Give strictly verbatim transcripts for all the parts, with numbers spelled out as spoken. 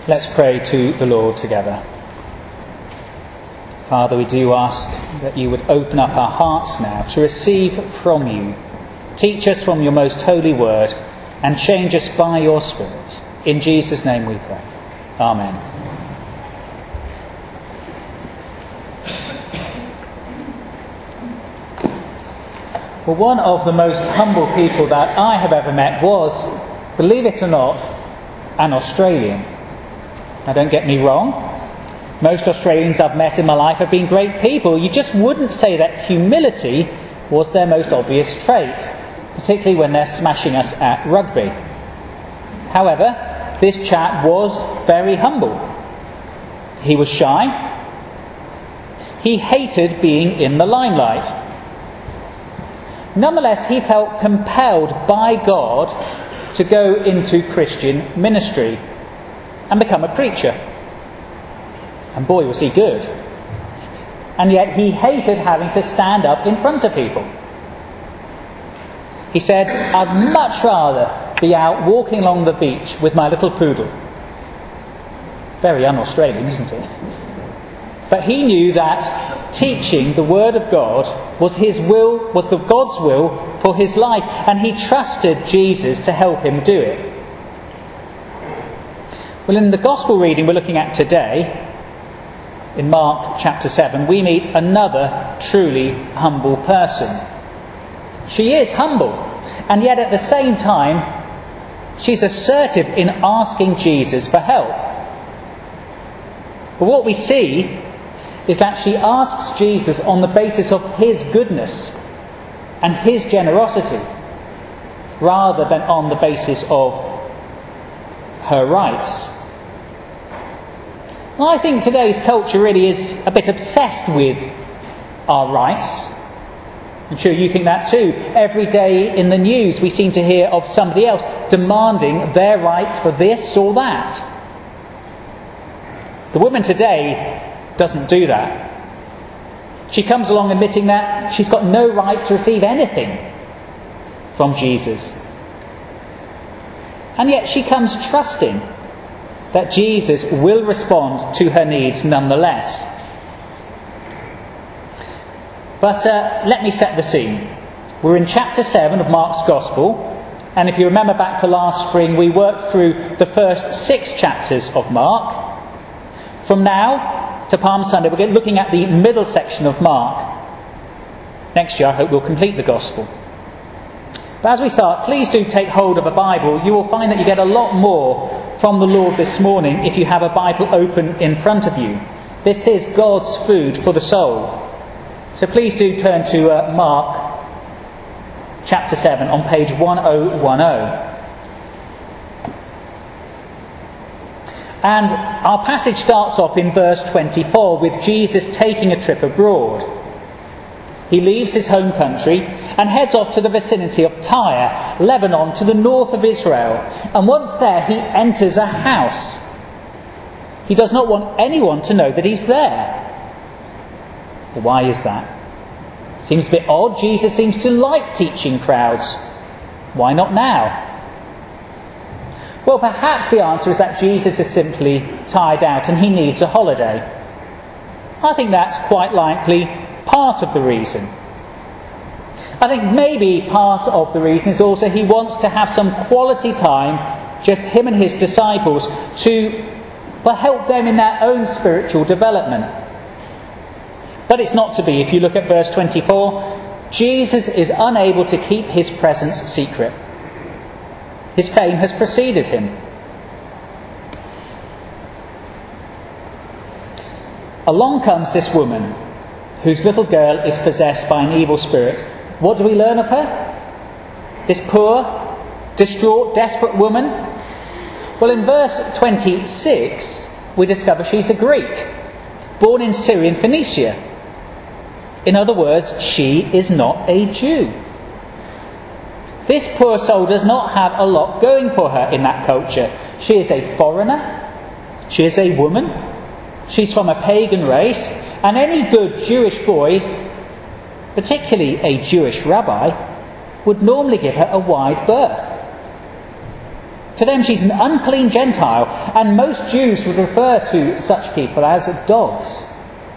Let's pray to the Lord together. Father, we do ask that you would open up our hearts now to receive from you. Teach us from your most holy word and change us by your Spirit. In Jesus' name we pray. Amen. Well, one of the most humble people that I have ever met was, believe it or not, an Australian. Now, don't get me wrong. Most Australians I've met in my life have been great people. You just wouldn't say that humility was their most obvious trait, particularly when they're smashing us at rugby. However, this chap was very humble. He was shy. He hated being in the limelight. Nonetheless, he felt compelled by God to go into Christian ministry and become a preacher. And boy, was he good. And yet he hated having to stand up in front of people. He said, I'd much rather be out walking along the beach with my little poodle. Very un-Australian, isn't it? But he knew that teaching the Word of God was his will, was the God's will for his life, and he trusted Jesus to help him do it. Well, in the Gospel reading we're looking at today, in Mark chapter seven, we meet another truly humble person. She is humble, and yet at the same time, she's assertive in asking Jesus for help. But what we see is that she asks Jesus on the basis of his goodness and his generosity, rather than on the basis of her rights. Well, I think today's culture really is a bit obsessed with our rights. I'm sure you think that too. Every day in the news we seem to hear of somebody else demanding their rights for this or that. The woman today doesn't do that. She comes along admitting that she's got no right to receive anything from Jesus. And yet she comes trusting that Jesus will respond to her needs nonetheless. But uh, let me set the scene. We're in chapter seven of Mark's Gospel, and if you remember back to last spring, we worked through the first six chapters of Mark. From now to Palm Sunday, we're looking at the middle section of Mark. Next year, I hope we'll complete the Gospel. But as we start, please do take hold of a Bible. You will find that you get a lot more from the Lord this morning if you have a Bible open in front of you. This is God's food for the soul. So please do turn to uh, Mark chapter seven on page ten ten. And our passage starts off in verse twenty-four with Jesus taking a trip abroad. He leaves his home country and heads off to the vicinity of Tyre, Lebanon, to the north of Israel. And once there, he enters a house. He does not want anyone to know that he's there. Well, why is that? Seems a bit odd. Jesus seems to like teaching crowds. Why not now? Well, perhaps the answer is that Jesus is simply tired out and he needs a holiday. I think that's quite likely part of the reason. I think maybe part of the reason is also he wants to have some quality time, just him and his disciples, to well, help them in their own spiritual development. But it's not to be. If you look at verse twenty-four, Jesus is unable to keep his presence secret. His fame has preceded him. Along comes this woman, whose little girl is possessed by an evil spirit. What do we learn of her? This poor, distraught, desperate woman? Well, in verse twenty-six, we discover she's a Greek, born in Syrian Phoenicia. In other words, she is not a Jew. This poor soul does not have a lot going for her in that culture. She is a foreigner. She is a woman. She's from a pagan race. And any good Jewish boy, particularly a Jewish rabbi, would normally give her a wide berth. To them she's an unclean Gentile, and most Jews would refer to such people as dogs.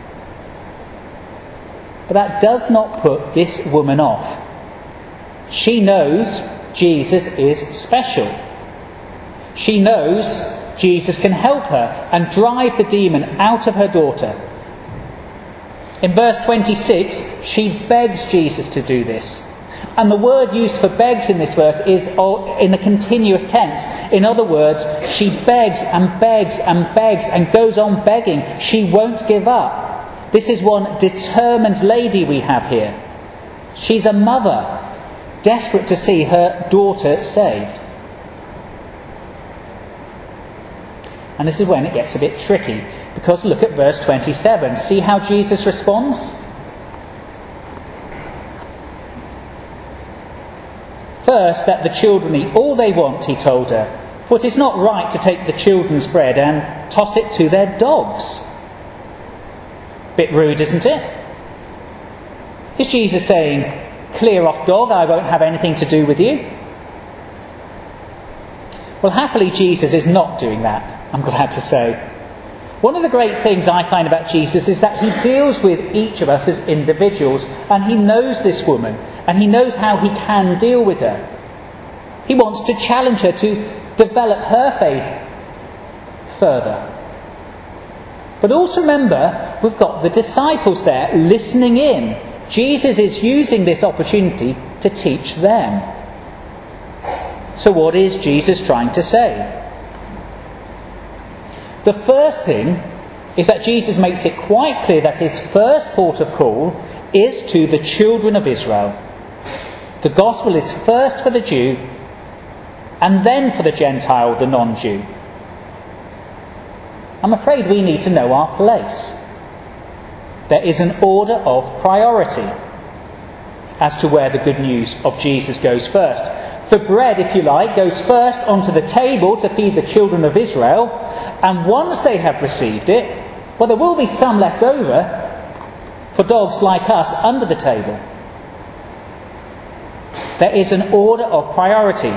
But that does not put this woman off. She knows Jesus is special. She knows Jesus can help her and drive the demon out of her daughter. In verse twenty-six, she begs Jesus to do this. And the word used for begs in this verse is in the continuous tense. In other words, she begs and begs and begs and goes on begging. She won't give up. This is one determined lady we have here. She's a mother, desperate to see her daughter saved. And this is when it gets a bit tricky, because look at verse twenty-seven. See how Jesus responds? First, let the children eat all they want, he told her, for it is not right to take the children's bread and toss it to their dogs. Bit rude, isn't it? Is Jesus saying, clear off, dog, I won't have anything to do with you? Well, happily, Jesus is not doing that, I'm glad to say. One of the great things I find about Jesus is that he deals with each of us as individuals, and he knows this woman, and he knows how he can deal with her. He wants to challenge her to develop her faith further. But also remember, we've got the disciples there listening in. Jesus is using this opportunity to teach them. So what is Jesus trying to say? The first thing is that Jesus makes it quite clear that his first port of call is to the children of Israel. The gospel is first for the Jew and then for the Gentile, the non-Jew. I'm afraid we need to know our place. There is an order of priority as to where the good news of Jesus goes first. The bread, if you like, goes first onto the table to feed the children of Israel, and once they have received it, well, there will be some left over for dogs like us under the table. There is an order of priority.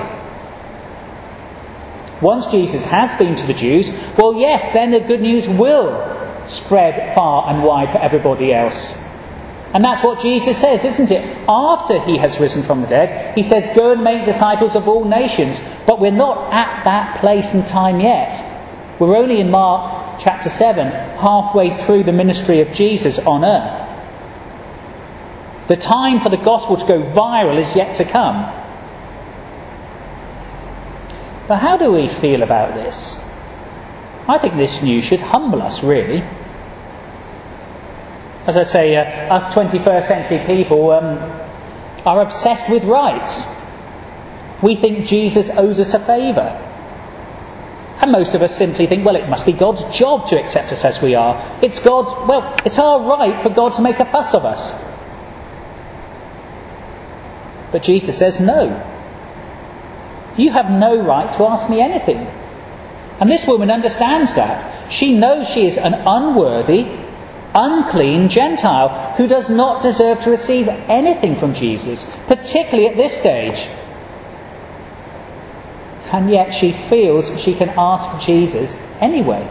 Once Jesus has been to the Jews, well, yes, then the good news will spread far and wide for everybody else. And that's what Jesus says, isn't it? After he has risen from the dead, he says, go and make disciples of all nations. But we're not at that place and time yet. We're only in Mark chapter seven, halfway through the ministry of Jesus on earth. The time for the gospel to go viral is yet to come. But how do we feel about this? I think this news should humble us, really. As I say, uh, us twenty-first century people um, are obsessed with rights. We think Jesus owes us a favour. And most of us simply think, well, it must be God's job to accept us as we are. It's God's, well, it's our right for God to make a fuss of us. But Jesus says, no. You have no right to ask me anything. And this woman understands that. She knows she is an unworthy, unclean Gentile who does not deserve to receive anything from Jesus, particularly at this stage. And yet she feels she can ask Jesus anyway.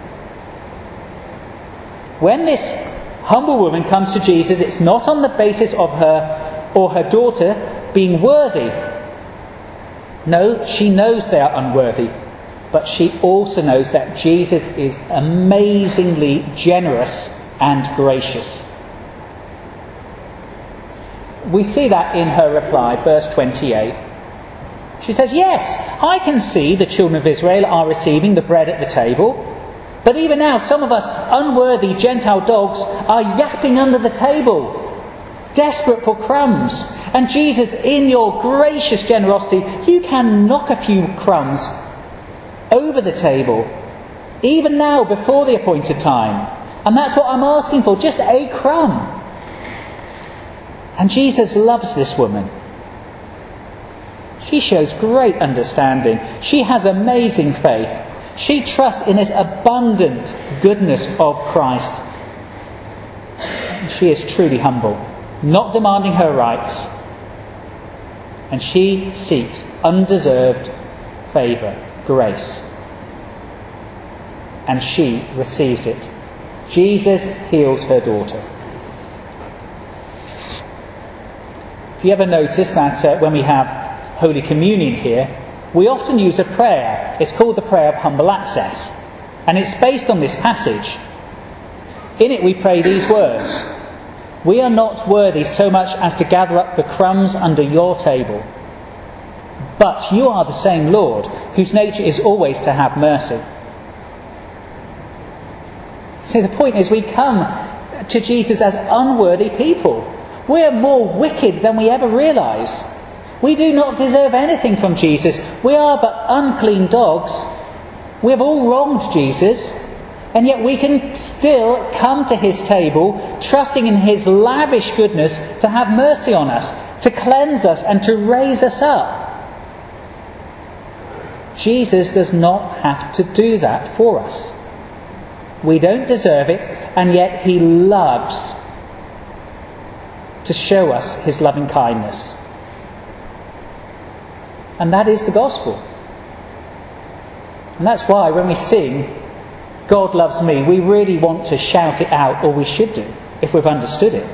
When this humble woman comes to Jesus, it's not on the basis of her or her daughter being worthy. No, she knows they are unworthy, but she also knows that Jesus is amazingly generous and gracious. We see that in her reply, verse twenty-eight. She says, yes, I can see the children of Israel are receiving the bread at the table, but even now some of us unworthy Gentile dogs are yapping under the table, desperate for crumbs. And Jesus, in your gracious generosity, you can knock a few crumbs over the table, even now before the appointed time. And that's what I'm asking for, just a crumb. And Jesus loves this woman. She shows great understanding. She has amazing faith. She trusts in this abundant goodness of Christ. She is truly humble, not demanding her rights. And she seeks undeserved favour, grace. And she receives it. Jesus heals her daughter. If you ever notice that uh, when we have Holy Communion here, we often use a prayer. It's called the prayer of humble access. And it's based on this passage. In it we pray these words: "We are not worthy so much as to gather up the crumbs under your table. But you are the same Lord, whose nature is always to have mercy." See, the point is we come to Jesus as unworthy people. We are more wicked than we ever realise. We do not deserve anything from Jesus. We are but unclean dogs. We have all wronged Jesus, and yet we can still come to his table, trusting in his lavish goodness to have mercy on us, to cleanse us and to raise us up. Jesus does not have to do that for us. We don't deserve it, and yet he loves to show us his loving kindness. And that is the gospel. And that's why when we sing, "God loves me," we really want to shout it out, or we should do, if we've understood it.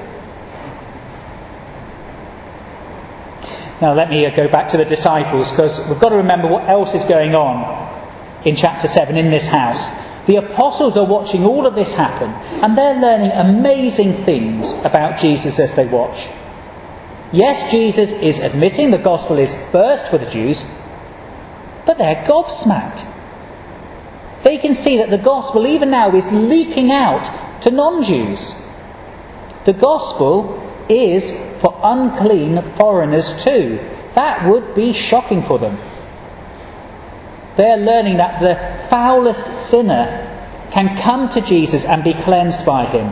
Now let me go back to the disciples, because we've got to remember what else is going on in chapter seven in this house. The apostles are watching all of this happen, and they're learning amazing things about Jesus as they watch. Yes, Jesus is admitting the gospel is first for the Jews, but they're gobsmacked. They can see that the gospel even now is leaking out to non-Jews. The gospel is for unclean foreigners too. That would be shocking for them. They're learning that the foulest sinner can come to Jesus and be cleansed by him.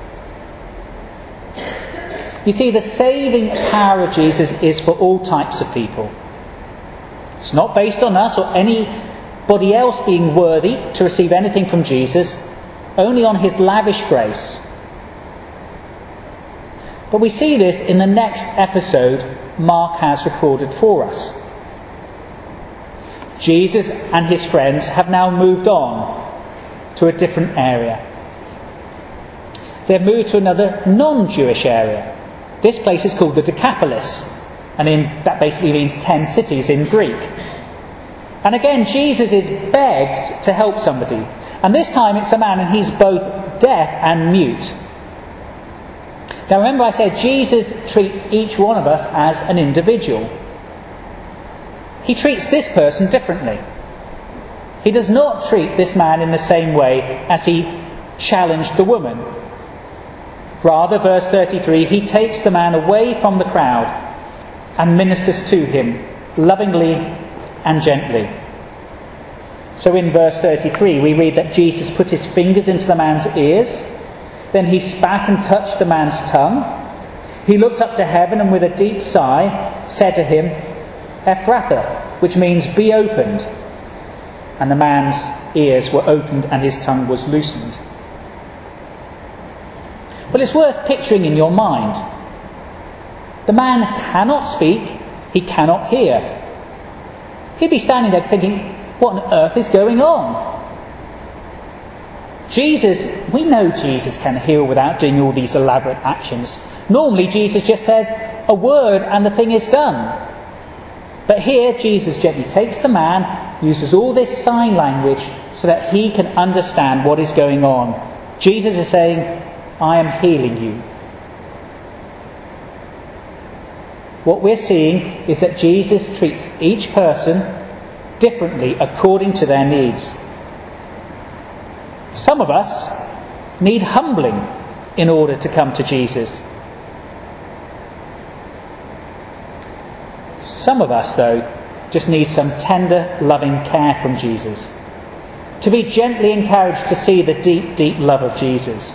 You see, the saving power of Jesus is for all types of people. It's not based on us or anybody else being worthy to receive anything from Jesus, only on his lavish grace. But we see this in the next episode Mark has recorded for us. Jesus and his friends have now moved on to a different area. They've moved to another non-Jewish area. This place is called the Decapolis, and in, that basically means ten cities in Greek. And again, Jesus is begged to help somebody. And this time it's a man, and he's both deaf and mute. Now remember I said Jesus treats each one of us as an individual. He treats this person differently. He does not treat this man in the same way as he challenged the woman. Rather, verse thirty-three, he takes the man away from the crowd and ministers to him lovingly and gently. So in verse thirty-three we read that Jesus put his fingers into the man's ears. Then he spat and touched the man's tongue. He looked up to heaven and with a deep sigh said to him, "Ephphatha," which means "be opened." And the man's ears were opened and his tongue was loosened. Well, it's worth picturing in your mind. The man cannot speak, he cannot hear. He'd be standing there thinking, what on earth is going on? Jesus, we know Jesus can heal without doing all these elaborate actions. Normally Jesus just says a word and the thing is done. But here Jesus gently takes the man, uses all this sign language so that he can understand what is going on. Jesus is saying, I am healing you. What we're seeing is that Jesus treats each person differently according to their needs. Some of us need humbling in order to come to Jesus. Some of us, though, just need some tender, loving care from Jesus. To be gently encouraged to see the deep, deep love of Jesus.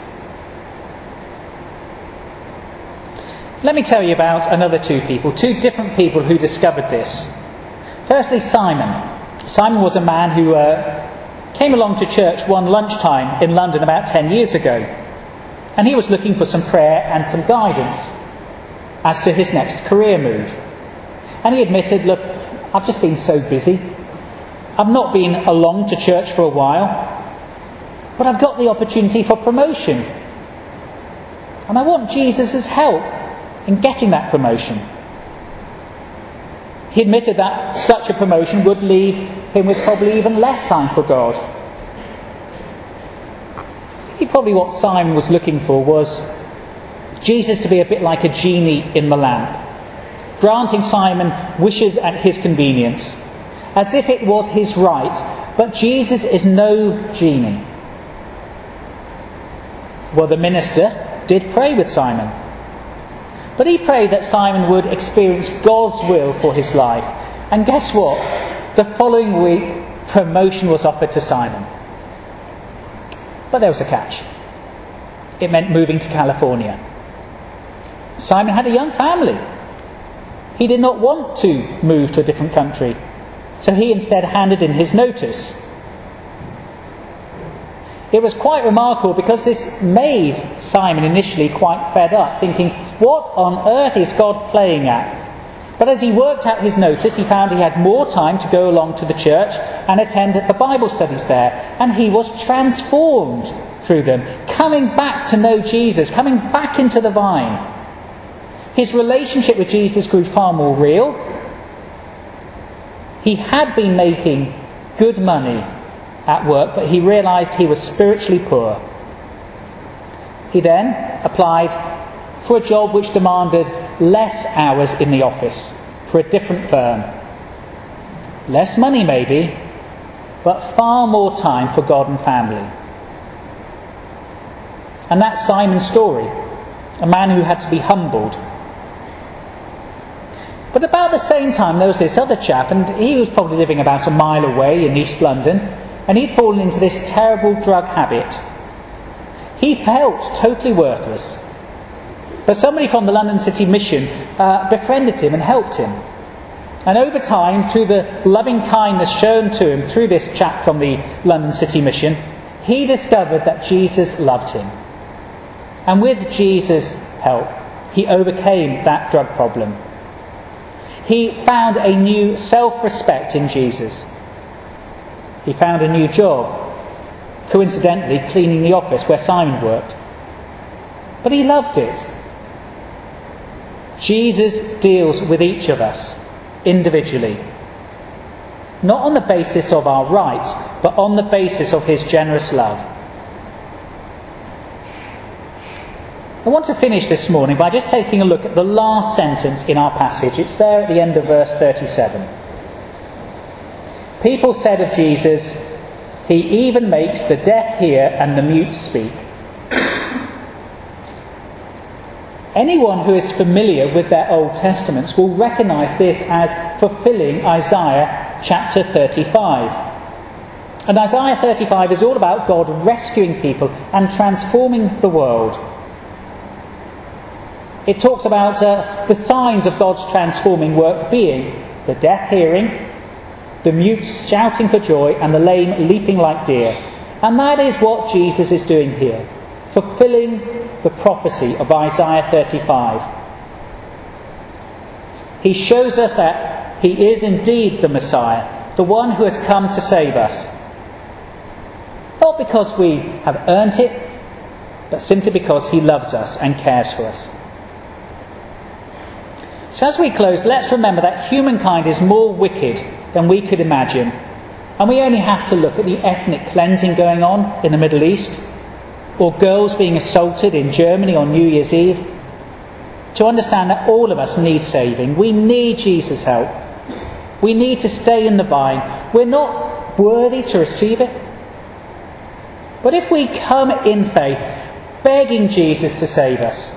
Let me tell you about another two people, two different people who discovered this. Firstly, Simon. Simon was a man who uh, came along to church one lunchtime in London about ten years ago. And he was looking for some prayer and some guidance as to his next career move. And he admitted, look, I've just been so busy. I've not been along to church for a while, but I've got the opportunity for promotion. And I want Jesus' help in getting that promotion. He admitted that such a promotion would leave him with probably even less time for God. He probably what Simon was looking for was Jesus to be a bit like a genie in the lamp, granting Simon wishes at his convenience, as if it was his right. But Jesus is no genie. Well, the minister did pray with Simon. But he prayed that Simon would experience God's will for his life. And guess what? The following week, promotion was offered to Simon. But there was a catch. It meant moving to California. Simon had a young family. He did not want to move to a different country, so he instead handed in his notice. It was quite remarkable because this made Simon initially quite fed up, thinking, what on earth is God playing at? But as he worked out his notice, he found he had more time to go along to the church and attend the Bible studies there. And he was transformed through them, coming back to know Jesus, coming back into the vine. His relationship with Jesus grew far more real. He had been making good money at work, but he realised he was spiritually poor. He then applied for a job which demanded less hours in the office for a different firm. Less money maybe, but far more time for God and family. And that's Simon's story, a man who had to be humbled. But about the same time there was this other chap, and he was probably living about a mile away in East London, and he'd fallen into this terrible drug habit. He felt totally worthless. But somebody from the London City Mission uh, befriended him and helped him. And over time, through the loving kindness shown to him through this chap from the London City Mission, he discovered that Jesus loved him. And with Jesus' help, he overcame that drug problem. He found a new self-respect in Jesus. He found a new job, coincidentally cleaning the office where Simon worked. But he loved it. Jesus deals with each of us individually, not on the basis of our rights, but on the basis of his generous love. I want to finish this morning by just taking a look at the last sentence in our passage. It's there at the end of verse thirty-seven. People said of Jesus, he even makes the deaf hear and the mute speak. Anyone who is familiar with their Old Testaments will recognise this as fulfilling Isaiah chapter thirty-five. And Isaiah thirty-five is all about God rescuing people and transforming the world. It talks about uh, the signs of God's transforming work being the deaf hearing, the mute shouting for joy, and the lame leaping like deer. And that is what Jesus is doing here, fulfilling the prophecy of Isaiah thirty-five. He shows us that he is indeed the Messiah, the one who has come to save us. Not because we have earned it, but simply because he loves us and cares for us. So as we close, let's remember that humankind is more wicked than we could imagine. And we only have to look at the ethnic cleansing going on in the Middle East, or girls being assaulted in Germany on New Year's Eve, to understand that all of us need saving. We need Jesus' help. We need to stay in the vine. We're not worthy to receive it. But if we come in faith, begging Jesus to save us,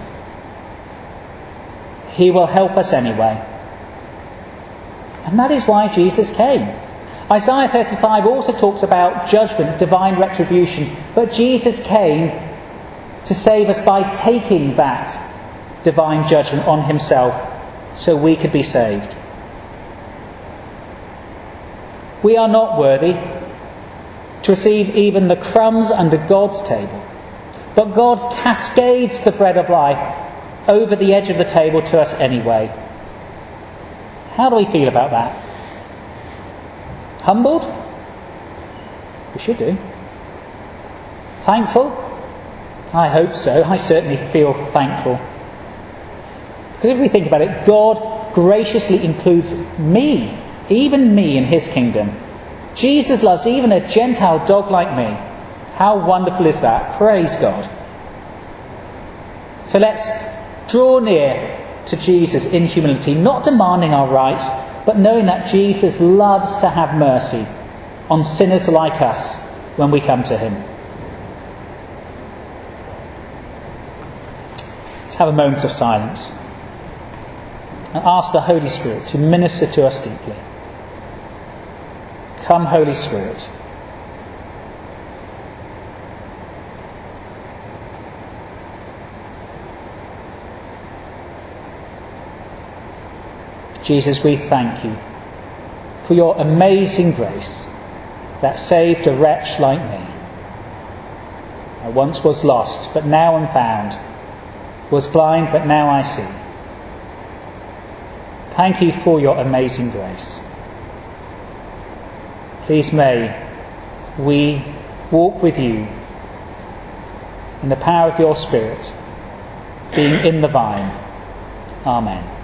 he will help us anyway. And that is why Jesus came. Isaiah thirty-five also talks about judgment, divine retribution. But Jesus came to save us by taking that divine judgment on himself so we could be saved. We are not worthy to receive even the crumbs under God's table. But God cascades the bread of life over the edge of the table to us anyway. How do we feel about that? Humbled? We should do. Thankful? I hope so. I certainly feel thankful. Because if we think about it, God graciously includes me, even me, in his kingdom. Jesus loves even a Gentile dog like me. How wonderful is that? Praise God. So let's draw near to Jesus in humility, not demanding our rights, but knowing that Jesus loves to have mercy on sinners like us when we come to him. Let's have a moment of silence and ask the Holy Spirit to minister to us deeply. Come, Holy Spirit. Jesus, we thank you for your amazing grace that saved a wretch like me. I once was lost, but now am found, was blind, but now I see. Thank you for your amazing grace. Please may we walk with you in the power of your Spirit, being in the vine. Amen.